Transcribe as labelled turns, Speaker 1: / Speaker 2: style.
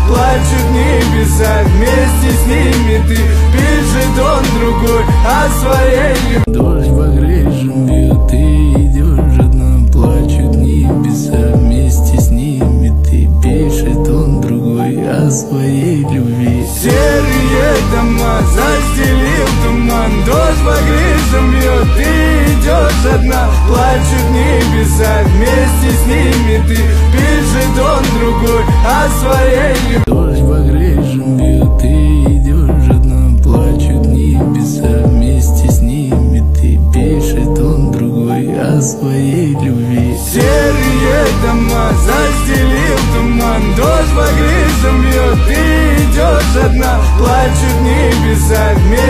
Speaker 1: плачут небеса. Вместе с ними ты пишет он другой о своей любви.
Speaker 2: Дождь багрежем бьет, ты идешь одна, плачут небеса. Вместе с ними ты пишет он другой о своей любви.
Speaker 1: Серые дома застелил туман, дождь багрежем бьет, ты идешь одна, плачут небеса. Вместе с ними ты пишет он другой о своей любви.
Speaker 2: Дождь багрежем бьет, ты идешь одна, плачут небеса. Вместе с ними ты пишет он другой о своей любви.
Speaker 1: Серые дома застелил туман, дождь багрежем бьет, ты идешь одна, плачут небеса.